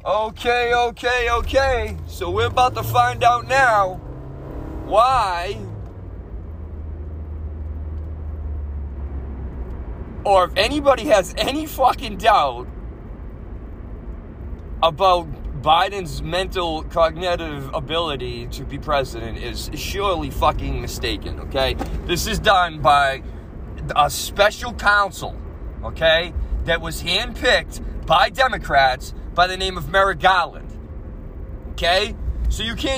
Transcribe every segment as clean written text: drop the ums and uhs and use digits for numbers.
Okay. So we're about to find out now why, or if anybody has any fucking doubt about Biden's mental cognitive ability to be president, is surely fucking mistaken, okay? This is done by a special counsel, okay, that was handpicked by Democrats by the name of Merrick Garland, okay? So you can't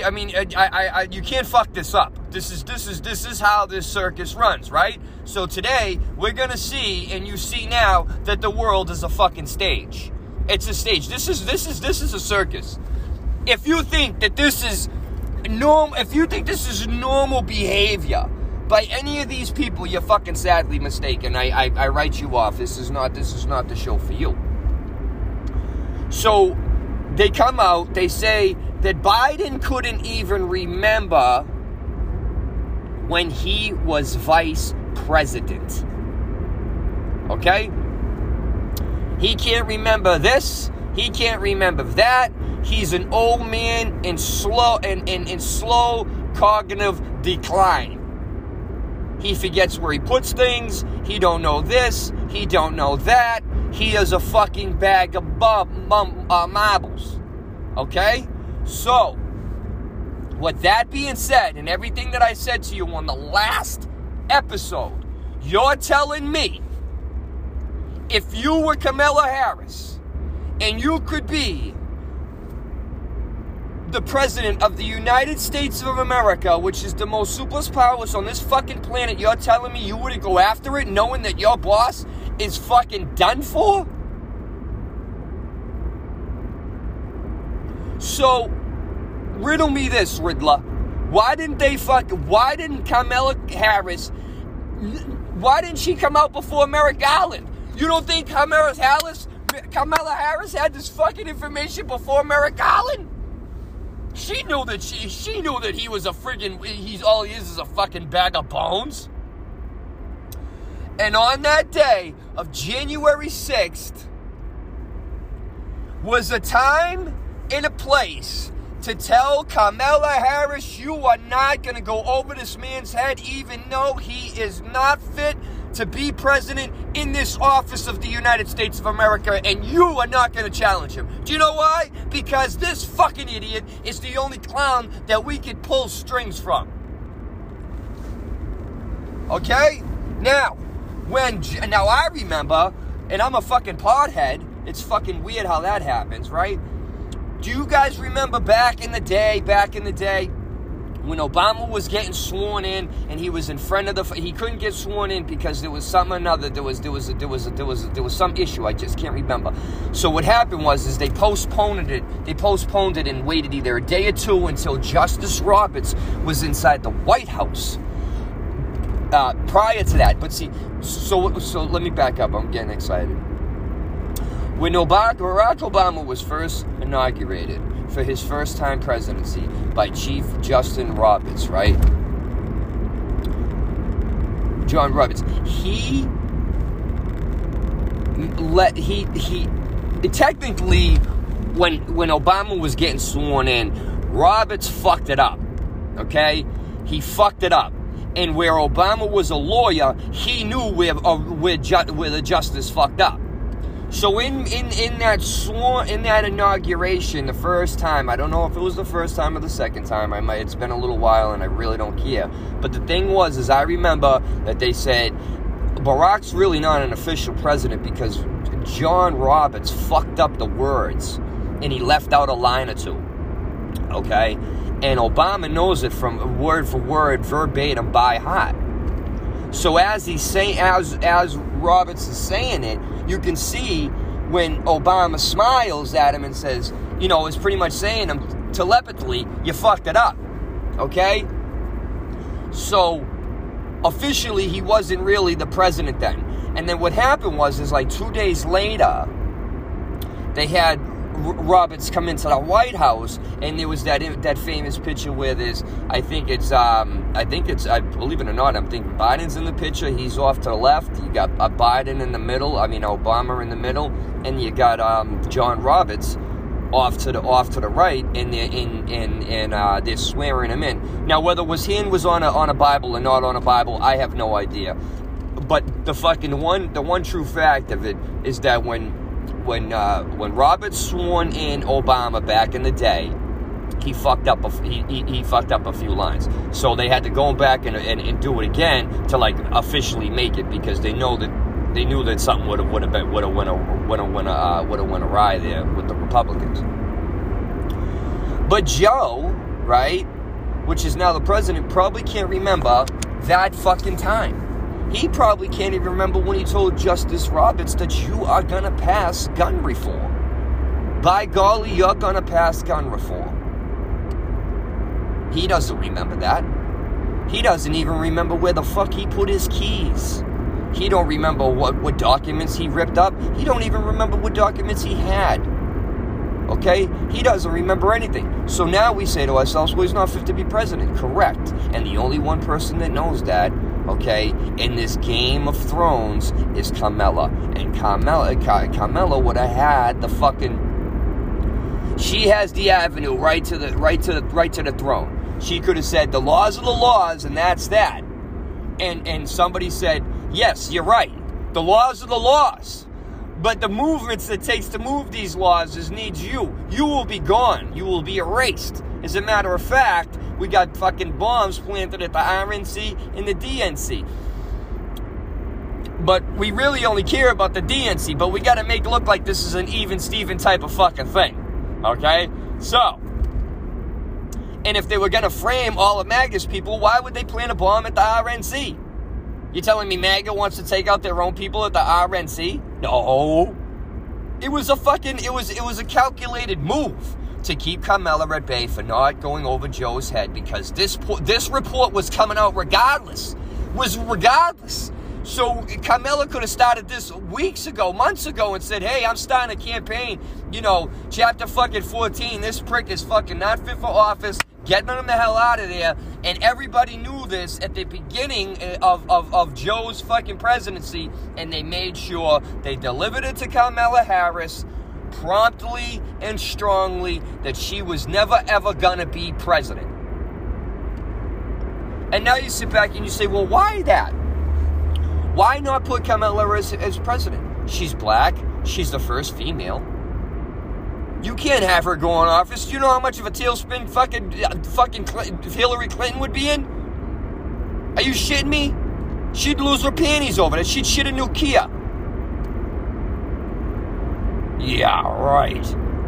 fuck this up. This is how this circus runs, right? So today we're gonna see, and you see now, that the world is a fucking stage. It's a stage. This is a circus. If you think that this is normal behavior by any of these people, you're fucking sadly mistaken. I write you off. This is not the show for you. So they come out, they say that Biden couldn't even remember when he was vice president. Okay? He can't remember this. He can't remember that. He's an old man in slow cognitive decline. He forgets where he puts things. He don't know this. He don't know that. He is a fucking bag of marbles. Okay? So, with that being said, and everything that I said to you on the last episode, you're telling me, if you were Kamala Harris, and you could be the president of the United States of America, which is the most superpowerless powers on this fucking planet, you're telling me you wouldn't go after it knowing that your boss is fucking done for? So, riddle me this, Riddler. Why didn't Kamala Harris, why didn't she come out before Merrick Garland? You don't think Kamala Harris had this fucking information before Merrick Garland? She knew that he was a friggin', all he is a fucking bag of bones. And on that day of January 6th was a time and a place to tell Kamala Harris, you are not going to go over this man's head, even though he is not fit to be president in this office of the United States of America, and you are not going to challenge him. Do you know why? Because this fucking idiot is the only clown that we could pull strings from. Okay? Now I remember, and I'm a fucking podhead, it's fucking weird how that happens, right? Do you guys remember back in the day, when Obama was getting sworn in, and he was in front of he couldn't get sworn in because there was some another, there was some issue, I just can't remember. So what happened was they postponed it and waited either a day or two until Justice Roberts was inside the White House. Prior to that, but see, so let me back up, I'm getting excited. When Barack Obama was first inaugurated for his first-time presidency by Chief Justin Roberts, right? John Roberts. Technically, when Obama was getting sworn in, Roberts fucked it up, okay? He fucked it up. And where Obama was a lawyer, he knew where the justice fucked up. So in that inauguration, the first time, I don't know if it was the first time or the second time, it's been a little while and I really don't care. But the thing was, I remember that they said, Barack's really not an official president because John Roberts fucked up the words and he left out a line or two. Okay? And Obama knows it from word for word, verbatim, by heart. So as Roberts is saying it, you can see when Obama smiles at him and says, is pretty much saying him telepathically, you fucked it up. Okay? So officially he wasn't really the president then. And then what happened was 2 days later, they had Roberts come into the White House, and there was that famous picture where there's, I believe it or not, I'm thinking Biden's in the picture, he's off to the left, you got Biden in the middle, Obama in the middle, and you got John Roberts off to the right, and they're swearing him in. Now, whether his hand was on a Bible or not on a Bible, I have no idea. But the one true fact of it is that when Roberts sworn in Obama back in the day, he fucked up he fucked up a few lines. So they had to go back and do it again to like officially make it, because they knew that something would have went awry there with the Republicans. But Joe, right, which is now the president, probably can't remember that fucking time. He probably can't even remember when he told Justice Roberts that you are gonna pass gun reform. By golly, you're gonna pass gun reform. He doesn't remember that. He doesn't even remember where the fuck he put his keys. He don't remember what documents he ripped up. He don't even remember what documents he had. Okay? He doesn't remember anything. So now we say to ourselves, well, he's not fit to be president. Correct. And the only one person that knows that, okay, in this Game of Thrones is Carmella. And Carmella would have had the fucking... She has the avenue right to the throne. She could have said, the laws are the laws, and that's that. And somebody said, yes, you're right. The laws are the laws. But the movements it takes to move these laws needs you. You will be gone. You will be erased. As a matter of fact, we got fucking bombs planted at the RNC and the DNC. But we really only care about the DNC, but we got to make it look like this is an even Steven type of fucking thing. Okay? So, and if they were going to frame all of MAGA's people, why would they plant a bomb at the RNC? You telling me MAGA wants to take out their own people at the RNC? No. It was a calculated move to keep Carmella at bay for not going over Joe's head, because this report was coming out regardless. So Carmella could have started this weeks ago, months ago, and said, hey, I'm starting a campaign, chapter fucking 14, this prick is fucking not fit for office, getting him the hell out of there. And everybody knew this at the beginning of Joe's fucking presidency, and they made sure they delivered it to Kamala Harris promptly and strongly that she was never ever gonna be president. And now you sit back and you say, well, why that? Why not put Kamala as president? She's black. She's the first female. You can't have her go in office. You know how much of a tailspin fucking Hillary Clinton would be in? Are you shitting me? She'd lose her panties over that. She'd shit a new Kia. Yeah, right.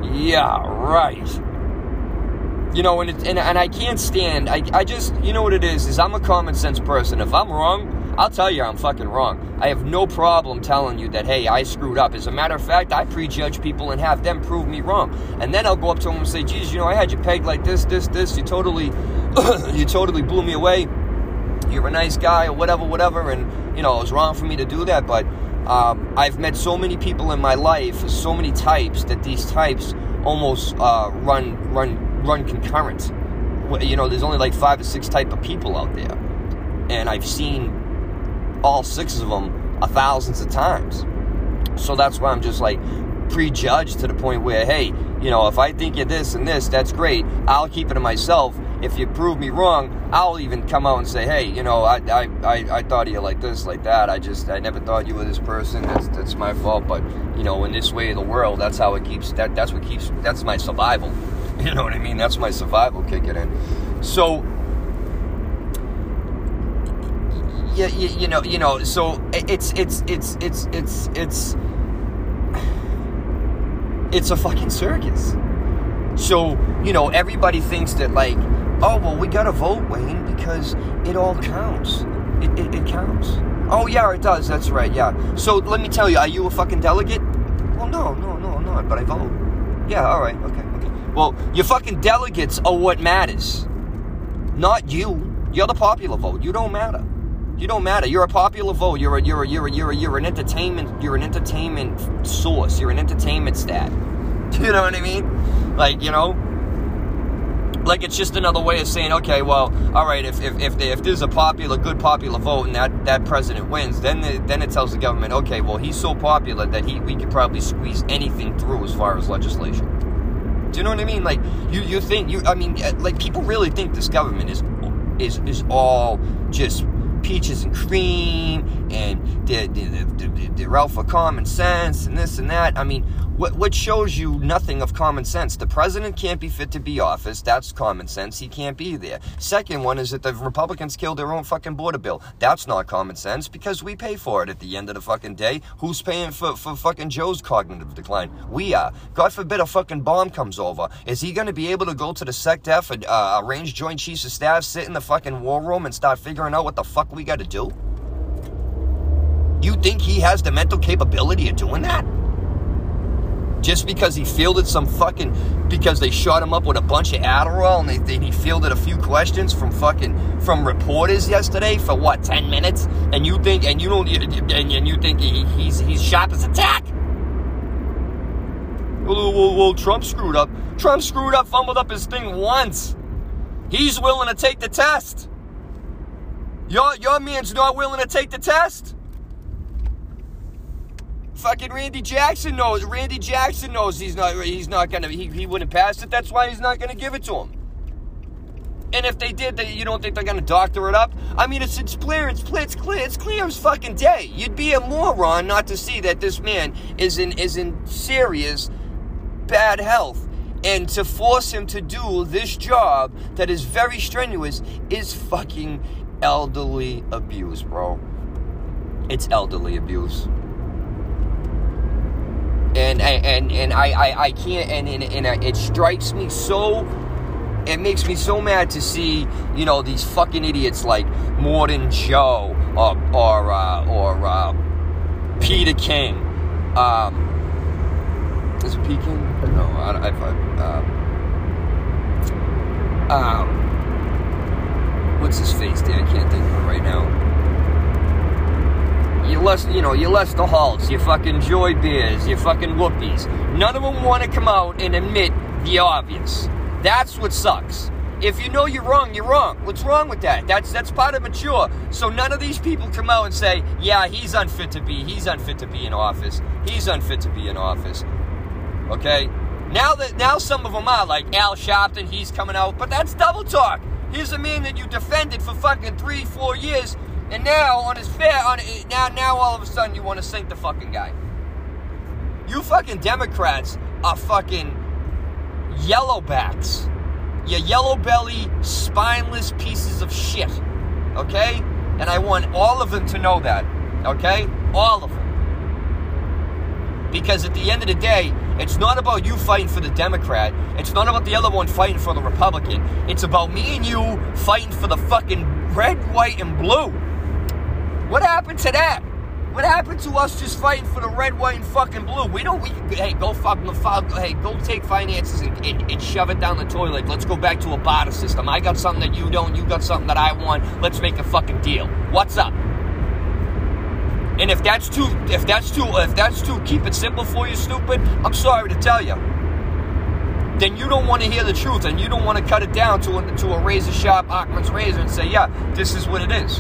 And I can't stand, I just, you know what it is I'm a common sense person. If I'm wrong, I'll tell you I'm fucking wrong. I have no problem telling you that, hey, I screwed up. As a matter of fact, I prejudge people and have them prove me wrong. And then I'll go up to them and say, geez, I had you pegged like this. You totally blew me away. You're a nice guy or whatever. And, it was wrong for me to do that. But I've met so many people in my life, so many types, that these types almost run concurrent. There's only like 5 or 6 type of people out there. And I've seen all 6 of them thousands of times. So that's why I'm just like prejudged to the point where, hey, if I think you're this and this, that's great. I'll keep it to myself. If you prove me wrong, I'll even come out and say, hey, I thought of you like this, like that. I never thought you were this person. That's my fault. But, in this way of the world, that's how it keeps, that's my survival. You know what I mean? That's my survival kicking in. So, so it's a fucking circus. So, everybody thinks that, like, oh, well, we gotta vote, Wayne, because it all counts. It counts. Oh, yeah, it does. That's right, yeah. So, let me tell you, are you a fucking delegate? Well, no, I'm not, but I vote. Yeah, all right, okay. Well, your fucking delegates are what matters. Not you. You're the popular vote. You don't matter. You're a popular vote. You're an entertainment. You're an entertainment source. You're an entertainment stat. You know what I mean? Like, like it's just another way of saying, okay, well, all right, if there's a good popular vote and that president wins, then it tells the government, okay, well, he's so popular that we could probably squeeze anything through as far as legislation. Do you know what I mean? Like, you think, I mean, like, people really think this government is all just peaches and cream, and they're out for common sense, and this and that. I mean, what shows you nothing of common sense? The president can't be fit to be office. That's common sense. He can't be there. Second one is that the Republicans killed their own fucking border bill. That's not common sense, because we pay for it at the end of the fucking day. Who's paying for fucking Joe's cognitive decline? We are. God forbid a fucking bomb comes over. Is he going to be able to go to the SecDef, arrange Joint Chiefs of Staff, sit in the fucking war room and start figuring out what the fuck we got to do? You think he has the mental capability of doing that? Just because he fielded because they shot him up with a bunch of Adderall, and he fielded a few questions from reporters yesterday for 10 minutes, and you think he's sharp as a tack? Well, Trump screwed up. Trump screwed up, fumbled up his thing once. He's willing to take the test. Your man's not willing to take the test. Fucking Randy Jackson knows he wouldn't pass it. That's why he's not gonna give it to him. And if they did, you don't think they're gonna doctor it up? I mean, it's clear as fucking day. You'd be a moron not to see that this man is in serious bad health, and to force him to do this job that is very strenuous is fucking elderly abuse, bro. It's elderly abuse. And I can't, and it strikes me so, it makes me so mad to see, these fucking idiots like Morton Joe or Peter King. Is it Peter King? No, what's his face, dude? I can't think of it right now. Your Lester Halts, your fucking Joy Bears, your fucking Whoopies. None of them want to come out and admit the obvious. That's what sucks. If you know you're wrong, you're wrong. What's wrong with that? That's part of mature. So none of these people come out and say, yeah, he's unfit to be in office. He's unfit to be in office. Okay? Now some of them are, like Al Sharpton, he's coming out, but that's double talk. Here's a man that you defended for fucking 3-4 years. And now, now all of a sudden you want to sink the fucking guy. You fucking Democrats are fucking yellowbacks. You yellow belly, spineless pieces of shit. Okay? And I want all of them to know that. Okay? All of them. Because at the end of the day, it's not about you fighting for the Democrat. It's not about the other one fighting for the Republican. It's about me and you fighting for the fucking red, white, and blue. What happened to that? What happened to us just fighting for the red, white, and fucking blue? Go take finances and shove it down the toilet. Let's go back to a barter system. I got something that you don't, you got something that I want. Let's make a fucking deal. What's up? And if that's too keep it simple for you, stupid, I'm sorry to tell you. Then you don't want to hear the truth, and you don't want to cut it down to a razor sharp Occam's razor and say, yeah, this is what it is.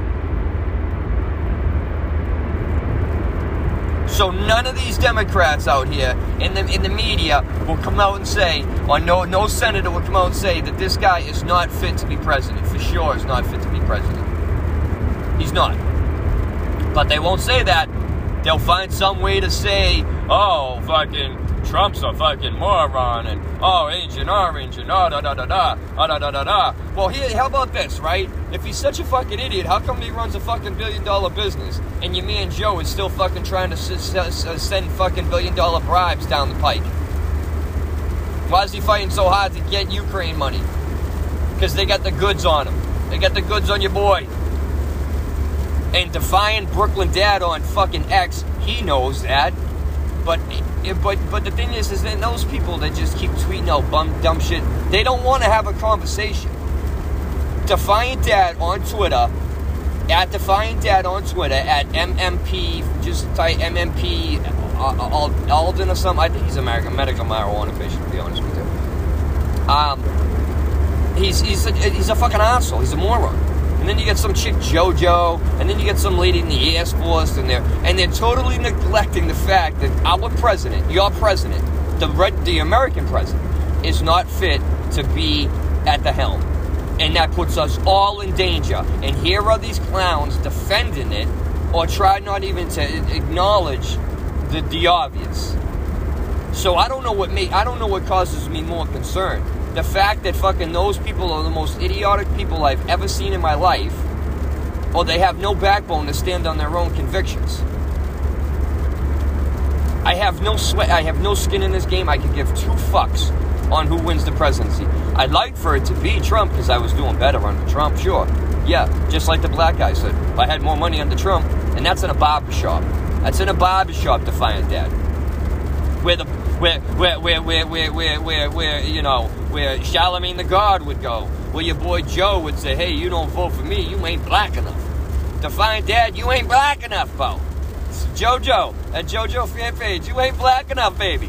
So none of these Democrats out here in the media will come out and say, or no senator will come out and say that this guy is not fit to be president. For sure is not fit to be president. He's not. But they won't say that. They'll find some way to say, oh, fucking Trump's a fucking moron, and oh, Agent Orange, and da-da-da-da, da-da-da-da-da. Well, how about this, right? If he's such a fucking idiot, how come he runs a fucking billion-dollar business, and your man Joe is still fucking trying to send fucking billion-dollar bribes down the pike? Why is he fighting so hard to get Ukraine money? Because they got the goods on him. They got the goods on your boy. And defying Brooklyn Dad on fucking X, he knows that. But the thing is that those people that just keep tweeting out dumb shit, they don't want to have a conversation. Defiant Dad on Twitter, at Defiant Dad on Twitter, at MMP, just type MMP Alden or something. I think he's a medical marijuana patient, to be honest with you. He's a fucking asshole. He's a moron. And then you get some chick JoJo, and then you get some lady in the Air Force, and they're totally neglecting the fact that our president, your president, the American president, is not fit to be at the helm. And that puts us all in danger. And here are these clowns defending it, or try not even to acknowledge the obvious. So I don't know what causes me more concern. The fact that fucking those people are the most idiotic people I've ever seen in my life, or they have no backbone to stand on their own convictions. I have no sweat. I have no skin in this game. I could give 2 fucks on who wins the presidency. I'd like for it to be Trump because I was doing better under Trump, sure. Yeah, just like the black guy said. If I had more money under Trump, and that's in a barber shop. That's in a barber shop, Defiant Dad. Where Charlemagne the God would go. Where your boy Joe would say, hey, you don't vote for me, you ain't black enough. Defiant Dad, you ain't black enough, Bo. Jojo, at Jojo fan page, you ain't black enough, baby.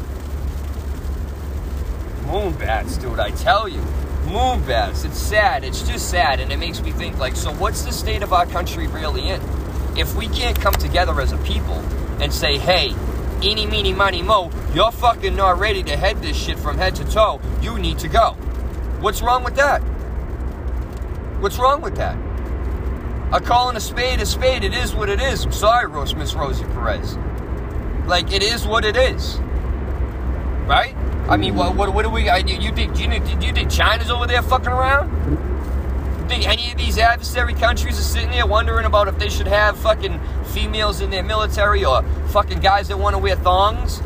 Moonbats, dude, I tell you. Moonbats, it's sad. It's just sad, and it makes me think, like, so what's the state of our country really in? If we can't come together as a people and say, hey, eeny, meeny, miny, mo, you're fucking not ready to head this shit from head to toe, you need to go. What's wrong with that? What's wrong with that? I'm calling a spade, it is what it is. I'm sorry, Miss Rosie Perez. Like, it is what it is. Right? I mean, what do we... You think China's over there fucking around? You think any of these adversary countries are sitting there wondering about if they should have fucking females in their military or fucking guys that want to wear thongs?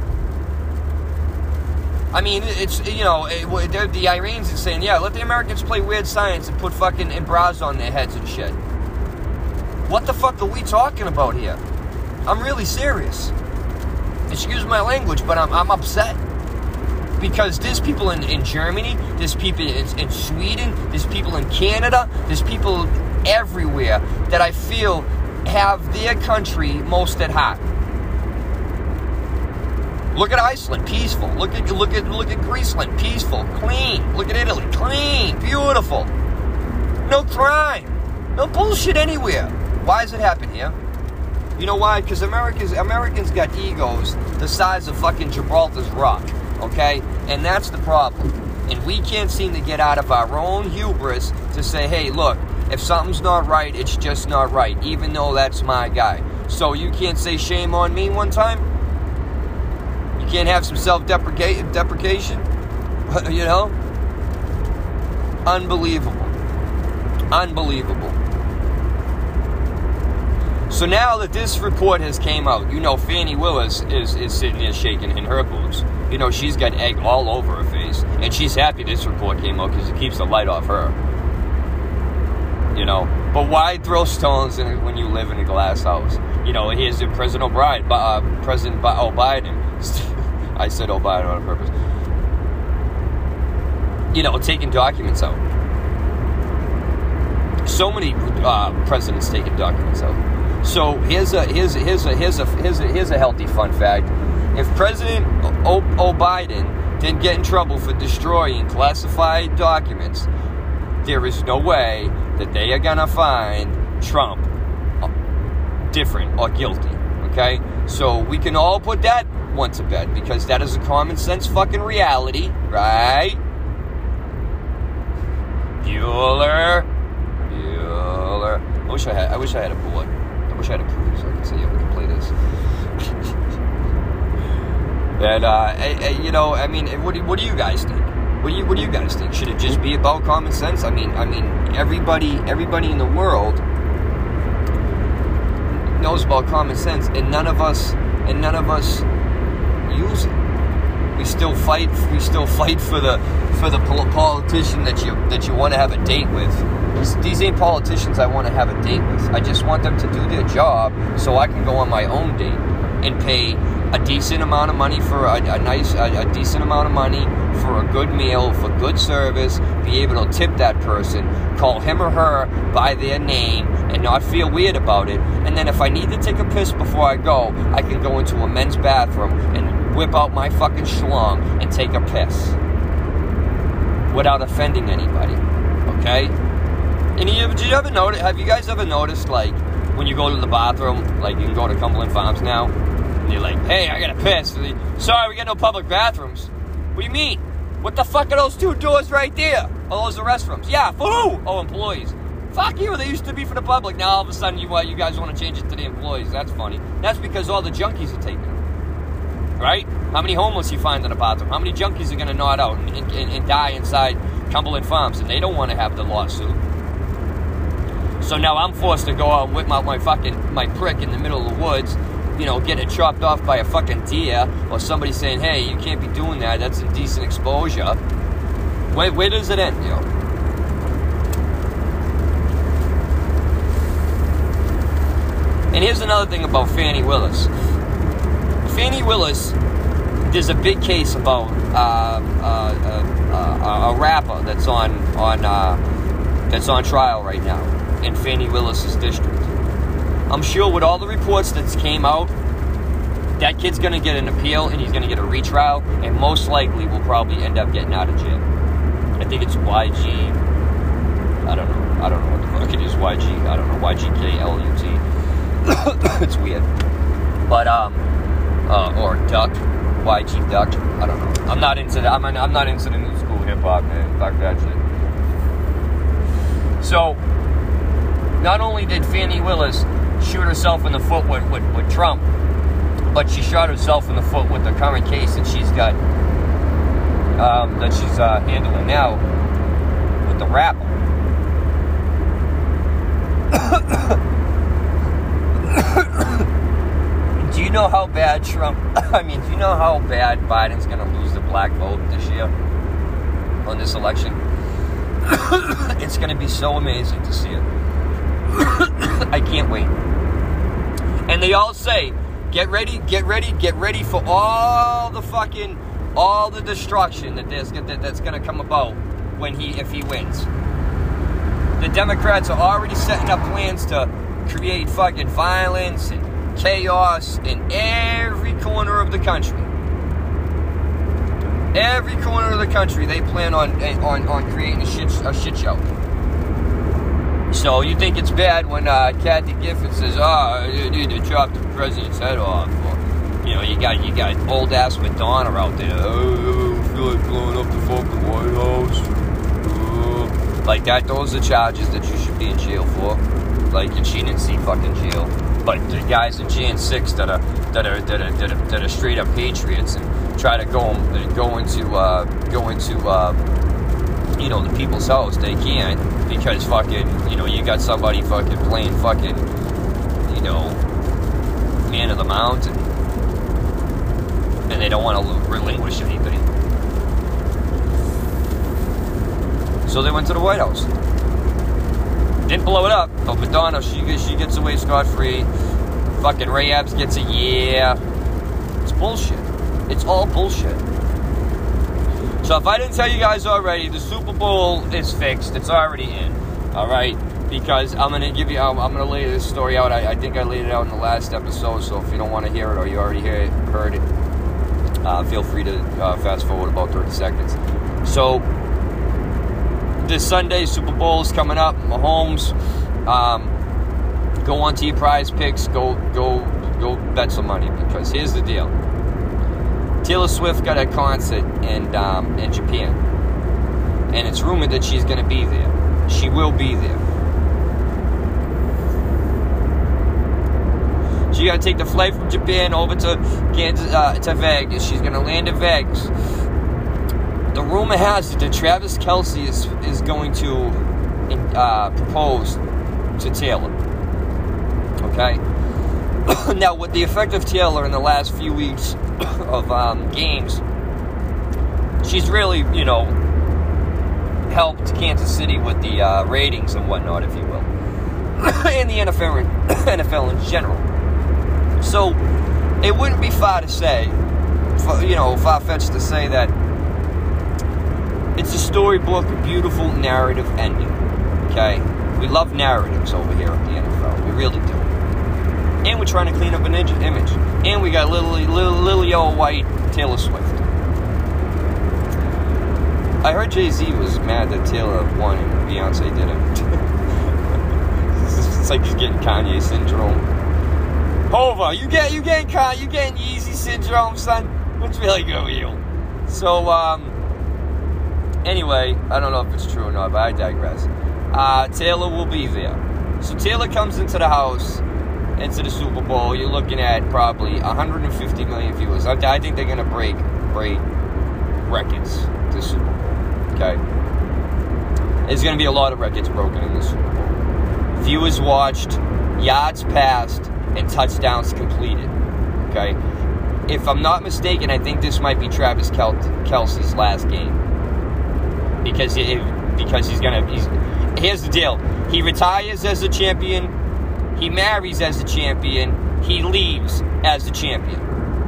I mean, it's, you know, the Iranians are saying, yeah, let the Americans play weird science and put fucking bras on their heads and shit. What the fuck are we talking about here? I'm really serious. Excuse my language, but I'm upset. Because there's people in Germany, there's people in Sweden, there's people in Canada, there's people everywhere that I feel have their country most at heart. Look at Iceland, peaceful. Look at Greeceland, peaceful, clean. Look at Italy, clean, beautiful. No crime, no bullshit anywhere. Why does it happen here? You know why? Because Americans got egos the size of fucking Gibraltar's rock. Okay? And that's the problem. And we can't seem to get out of our own hubris to say, hey, look, if something's not right, it's just not right, even though that's my guy. So you can't say shame on me one time? You can't have some self-deprecation? You know? Unbelievable. Unbelievable. So now that this report has came out, you know Fannie Willis is sitting there shaking in her boots. You know, she's got egg all over her face. And she's happy this report came out because it keeps the light off her. You know? But why throw stones when you live in a glass house? You know, here's President Biden. I said O'Biden on purpose. You know, taking documents out. So many presidents taking documents out. So here's a healthy fun fact. If President O'Biden didn't get in trouble for destroying classified documents, there is no way that they are gonna find Trump different or guilty. Okay? So we can all put that one to bed because that is a common sense fucking reality, right? Bueller. I wish I had a board. I wish I had a proof so I could say, yeah, we can play this. And you know, I mean, what do you guys think? What do you guys think? Should it just be about common sense? I mean, everybody in the world knows about common sense, and none of us use it. We still fight for the politician that you want to have a date with. These ain't politicians I want to have a date with. I just want them to do their job so I can go on my own date and pay a decent amount of money for a decent amount of money for a good meal, for good service, be able to tip that person, call him or her by their name, and not feel weird about it. And then if I need to take a piss before I go, I can go into a men's bathroom and whip out my fucking schlong and take a piss without offending anybody. Okay? And have you guys ever noticed, like, when you go to the bathroom, like, you can go to Cumberland Farms now, and you're like, hey, I gotta piss. Sorry, we got no public bathrooms. What do you mean? What the fuck are those two doors right there? Oh, those are restrooms. Yeah, for who? Oh, employees. Fuck you, they used to be for the public. Now all of a sudden you guys want to change it to the employees. That's funny. That's because all the junkies are taking them. Right? How many homeless you find in a bathroom? How many junkies are going to nod out and die inside Cumberland Farms? And they don't want to have the lawsuit. So now I'm forced to go out and whip out my prick in the middle of the woods, get it chopped off by a fucking deer, or somebody saying, hey, you can't be doing that, that's indecent exposure. Where does it end, And here's another thing about Fani Willis. Fani Willis, there's a big case about a rapper that's on trial right now in Fani Willis's district. I'm sure with all the reports that came out, that kid's going to get an appeal and he's going to get a retrial, and most likely will probably end up getting out of jail. I think it's YG. I don't know what the fuck it is. YG. I don't know. YGKLUT. It's weird. But or Duck. YG Duck. I don't know. I'm not into that. I'm not into the new school hip hop, man. Fuck that shit. So, not only did Fani Willis shoot herself in the foot with Trump, but she shot herself in the foot with the current case that she's got, that she's handling now with the rapper. Do you know how bad do you know how bad Biden's going to lose the black vote this year on this election? It's going to be so amazing to see it. I can't wait. And they all say, get ready for all the destruction that's going to come about if he wins. The Democrats are already setting up plans to create fucking violence and chaos in every corner of the country. Every corner of the country, they plan on creating a shit show. So you think it's bad when Kathy Gifford says, you need to chop the president's head off. Or, you got old ass Madonna out there. Oh, I feel like blowing up the fucking White House. Like that, those are charges that you should be in jail for. Like, and she didn't see fucking jail. But the guys in Jan 6 that are straight up patriots and try to go into the people's house, they can't because fucking you got somebody fucking playing fucking man of the mountain, and they don't want to relinquish anything. So they went to the White House. Didn't blow it up, but Madonna, she gets away scot-free. Fucking Ray Epps gets a year. It's bullshit. It's all bullshit. So if I didn't tell you guys already, the Super Bowl is fixed. It's already in. All right? Because I'm going to lay this story out. I think I laid it out in the last episode, so if you don't want to hear it or you already heard it, feel free to fast forward about 30 seconds. So this Sunday, Super Bowl is coming up. Mahomes, go on to your Prize Picks. Go bet some money, because here's the deal. Taylor Swift got a concert in Japan, and it's rumored that she's going to be there. She will be there. She got to take the flight from Japan over to Vegas. She's going to land in Vegas. The rumor has it that Travis Kelce is going to propose to Taylor. Okay? Now, with the effect of Taylor in the last few weeks of games, she's really, helped Kansas City with the ratings and whatnot, if you will, and the NFL in general. So, it wouldn't be far-fetched to say that it's a storybook, a beautiful narrative ending. Okay? We love narratives over here at the NFL. We really do. And we're trying to clean up an image. And we got lily old white Taylor Swift. I heard Jay-Z was mad that Taylor won and Beyonce didn't. It's like he's getting Kanye syndrome. Hova, you getting Yeezy syndrome, son? What's really good with you? So, Anyway, I don't know if it's true or not, but I digress. Taylor will be there. So Taylor comes into the house, into the Super Bowl. You're looking at probably 150 million viewers. I think they're going to break records this Super Bowl. Okay? There's going to be a lot of records broken in this Super Bowl. Viewers watched, yards passed, and touchdowns completed. Okay? If I'm not mistaken, I think this might be Travis Kelce's last game. Because here's the deal. He retires as a champion. He marries as a champion. He leaves as a champion.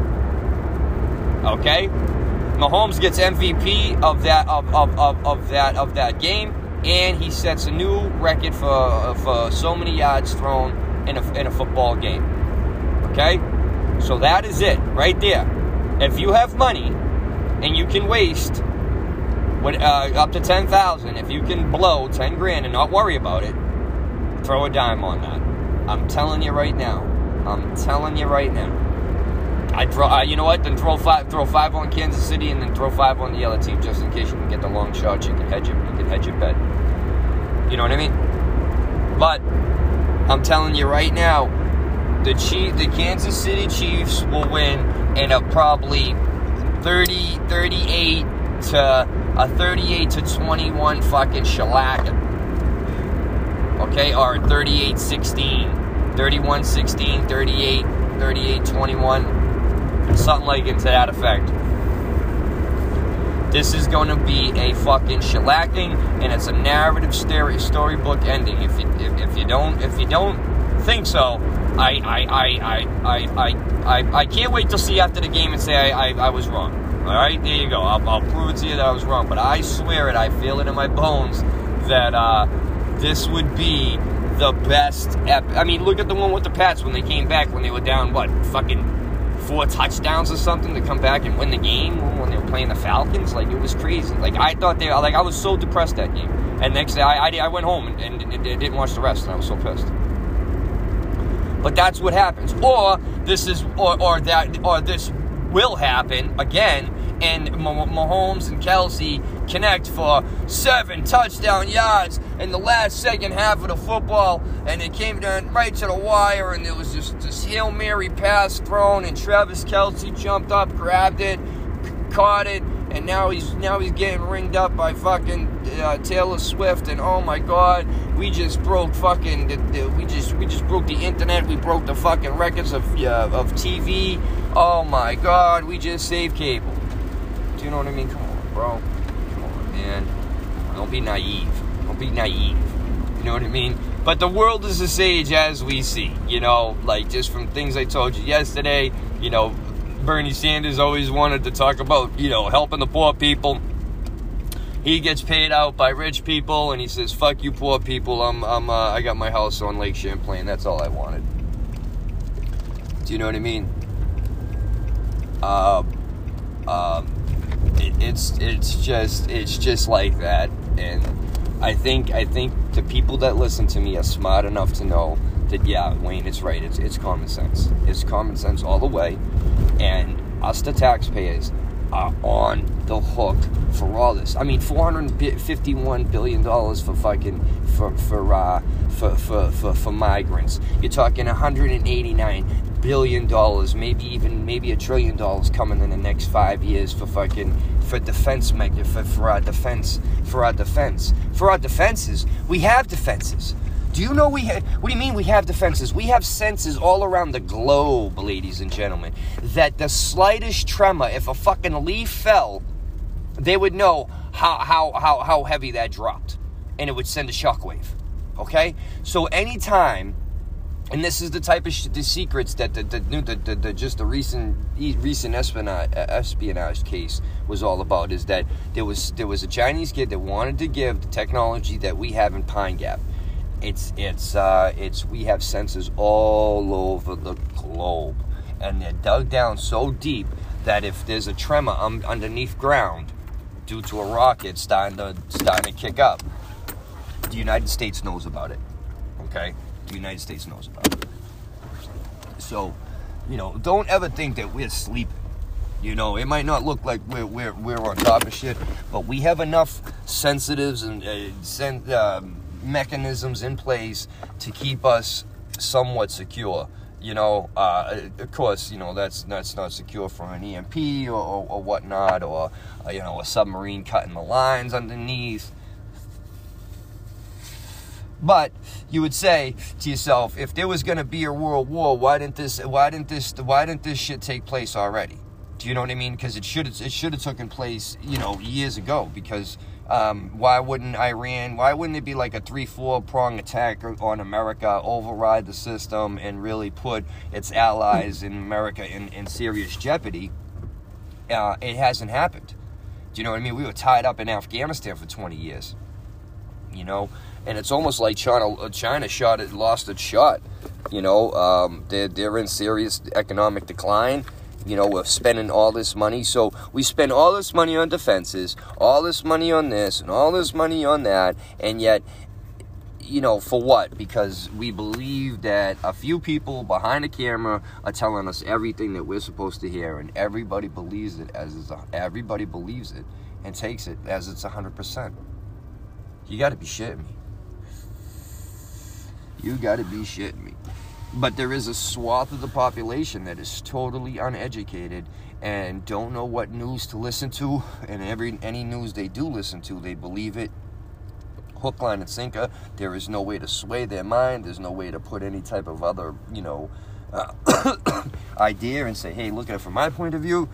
Okay? Mahomes gets MVP of that game, and he sets a new record for so many yards thrown in a football game. Okay? So that is it right there. If you have money and you can waste up to $10,000, if you can blow $10,000 and not worry about it, throw a dime on that. I'm telling you right now. You know what? Then throw five on Kansas City, and then throw 5 on the other team, just in case you can get the long shot. You can hedge your bet. You know what I mean? But I'm telling you right now, the Kansas City Chiefs will win in a probably 38 to 21 fucking shellacking. Okay, or 38-16, 31-16, 38-21, something like it to that effect. This is going to be a fucking shellacking, and it's a narrative storybook ending. If you don't think so, I can't wait to see after the game and say I was wrong. All right, there you go. I'll prove it to you that I was wrong. But I swear it, I feel it in my bones that this would be the best. I mean, look at the one with the Pats when they came back, when they were down, fucking 4 touchdowns or something, to come back and win the game when they were playing the Falcons. Like, it was crazy. Like, I thought I was so depressed that game. And next day, I went home and didn't watch the rest, and I was so pissed. But that's what happens. Or this will happen again, and Mahomes and Kelce connect for 7 touchdown yards in the last second half of the football, and it came down right to the wire, and there was just this Hail Mary pass thrown, and Travis Kelce jumped up, grabbed it, caught it, and now he's getting ringed up by fucking Taylor Swift, and oh my God, we just broke fucking we just broke the internet, we broke the fucking records of TV. Oh my God, we just saved cable. Do you know what I mean? Come on, bro. Come on, man. Don't be naive. You know what I mean? But the world is a sage as we see. You know, like, just from things I told you yesterday, you know, Bernie Sanders always wanted to talk about, you know, helping the poor people. He gets paid out by rich people, and he says, "Fuck you, poor people. I got my house on Lake Champlain. That's all I wanted." Do you know what I mean? It's just like that, and I think the people that listen to me are smart enough to know that, yeah, Wayne is right. It's common sense. It's common sense all the way, and us, the taxpayers, are on the hook for all this. I mean, $451 billion for fucking for migrants. You're talking $189 billion, maybe $1 trillion coming in the next 5 years for defense, for our defense. For our defenses, we have defenses. Do you know what do you mean we have defenses? We have sensors all around the globe, ladies and gentlemen, that the slightest tremor, if a fucking leaf fell, they would know how heavy that dropped, and it would send a shockwave. Okay? So anytime, and this is the type of the secrets that the recent espionage case was all about, is that there was a Chinese kid that wanted to give the technology that we have in Pine Gap. We have sensors all over the globe, and they're dug down so deep that if there's a tremor underneath ground due to a rocket starting to kick up, the United States knows about it. Okay? The United States knows about it. So, you know, don't ever think that we're sleeping. You know, it might not look like we're on top of shit, but we have enough sensitives and mechanisms in place to keep us somewhat secure. You know, of course, you know, that's not secure from an EMP or whatnot, or, you know, a submarine cutting the lines underneath. But you would say to yourself, if there was going to be a world war, why didn't this shit take place already? Do you know what I mean? Because it should have taken place, you know, years ago. Because why wouldn't it be like a 3-4 prong attack on America, override the system, and really put its allies in America in serious jeopardy? It hasn't happened. Do you know what I mean? We were tied up in Afghanistan for 20 years. You know, and it's almost like China lost its shot. You know, they're in serious economic decline. You know, we're spending all this money. So we spend all this money on defenses, all this money on this, and all this money on that. And yet, you know, for what? Because we believe that a few people behind the camera are telling us everything that we're supposed to hear. And everybody believes it everybody believes it and takes it as it's 100%. You got to be shitting me. You got to be shitting me. But there is a swath of the population that is totally uneducated and don't know what news to listen to. And any news they do listen to, they believe it hook, line, and sinker. There is no way to sway their mind. There's no way to put any type of other, you know, idea and say, hey, look at it from my point of view.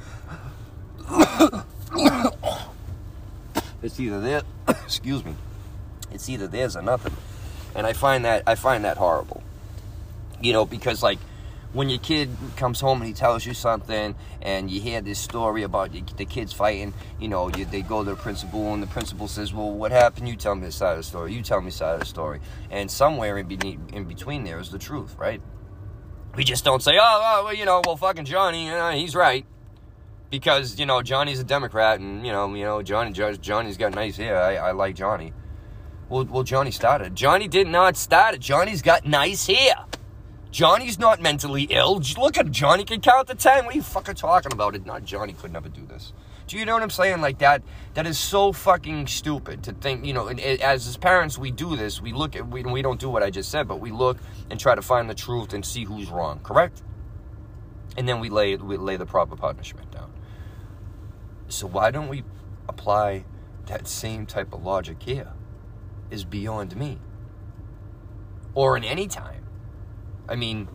It's either there, excuse me. It's either theirs or nothing. And I find that horrible. You know, because like when your kid comes home and he tells you something and you hear this story about the kids fighting, you know, they go to the principal and the principal says, well, what happened? You tell me this side of the story. You tell me this side of the story. And somewhere in between there is the truth, right? We just don't say, well, you know, well, fucking Johnny, he's right. Because, you know, Johnny's a Democrat and, you know, Johnny's got nice hair. I like Johnny. Well, Johnny started. Johnny did not start it. Johnny's got nice hair. Johnny's not mentally ill. Look at Johnny can count to 10. What are you fucking talking about? Johnny could never do this. Do you know what I'm saying? Like that is so fucking stupid to think, you know, as parents, we do this. We don't do what I just said, but we look and try to find the truth and see who's wrong, correct? And then we lay the proper punishment down. So why don't we apply that same type of logic here? Is beyond me. Or in any time. I mean,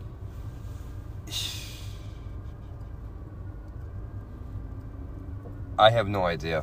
I have no idea.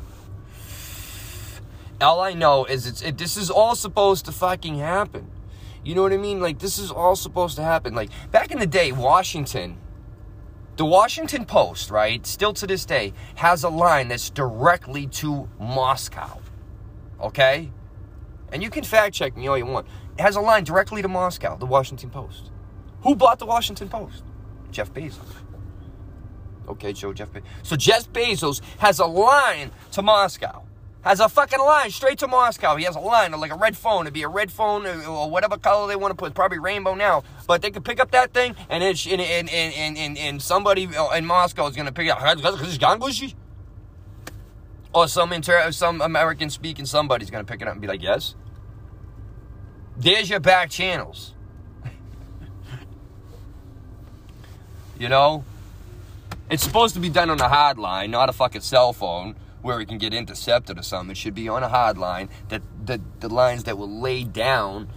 All I know is this is all supposed to fucking happen. You know what I mean? Like, this is all supposed to happen. Like, back in the day, Washington, the Washington Post, right, still to this day, has a line that's directly to Moscow. Okay? And you can fact check me all you want. It has a line directly to Moscow, the Washington Post. Who bought the Washington Post? Jeff Bezos. Okay, Joe, Jeff Bezos. So Jeff Bezos has a line to Moscow. Has a fucking line straight to Moscow. He has a line, like a red phone. It'd be a red phone or whatever color they want to put. Probably rainbow now. But they could pick up that thing and somebody in Moscow is going to pick it up. Or some American speaking somebody's going to pick it up and be like, yes. There's your back channels. You know? It's supposed to be done on a hard line, not a fucking cell phone where it can get intercepted or something. It should be on a hard line, that the lines that were laid down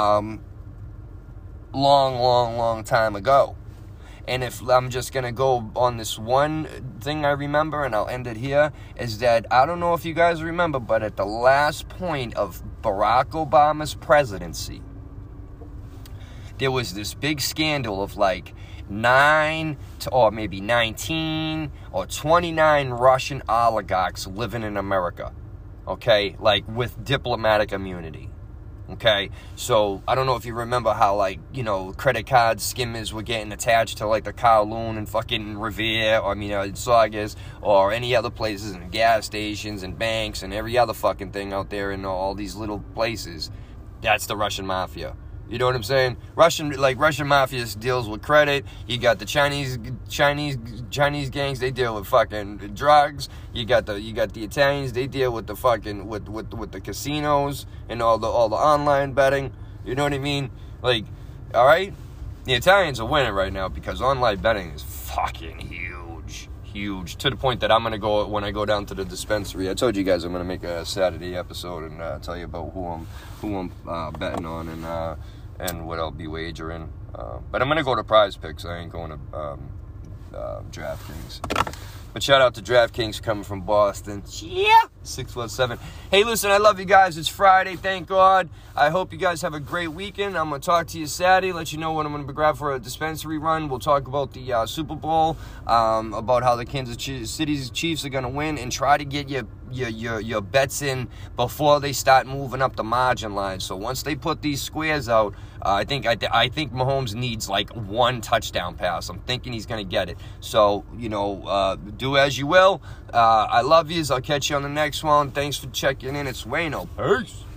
long time ago. And if I'm just going to go on this one thing I remember, and I'll end it here, is that I don't know if you guys remember, but at the last point of Barack Obama's presidency, there was this big scandal of like 9 or maybe 19 or 29 Russian oligarchs living in America, okay, like with diplomatic immunity. Okay, so I don't know if you remember how, like, you know, credit card skimmers were getting attached to, like, the Kowloon and fucking Revere, or, Saugus, or any other places, and gas stations, and banks, and every other fucking thing out there in all these little places. That's the Russian mafia. You know what I'm saying? Russian mafia deals with credit. You got the Chinese gangs. They deal with fucking drugs. You got the Italians. They deal with the fucking with the casinos and all the online betting. You know what I mean? Like, all right, the Italians are winning right now because online betting is fucking huge to the point that I'm gonna go when I go down to the dispensary. I told you guys I'm gonna make a Saturday episode and tell you about who I'm betting on and what I'll be wagering. But I'm gonna go to Prize Picks. I ain't going to DraftKings. But shout out to DraftKings coming from Boston. Yeah, 617. Hey, listen, I love you guys. It's Friday, thank God. I hope you guys have a great weekend. I'm going to talk to you Saturday, let you know when I'm going to grab for a dispensary run. We'll talk about the Super Bowl, about how the Kansas City Chiefs are going to win, and try to get your bets in before they start moving up the margin line. So once they put these squares out, I think Mahomes needs like one touchdown pass. I'm thinking he's going to get it. So, do as you will. I love yous. I'll catch you on the next one. Thanks for checking in. It's Wayno. Peace.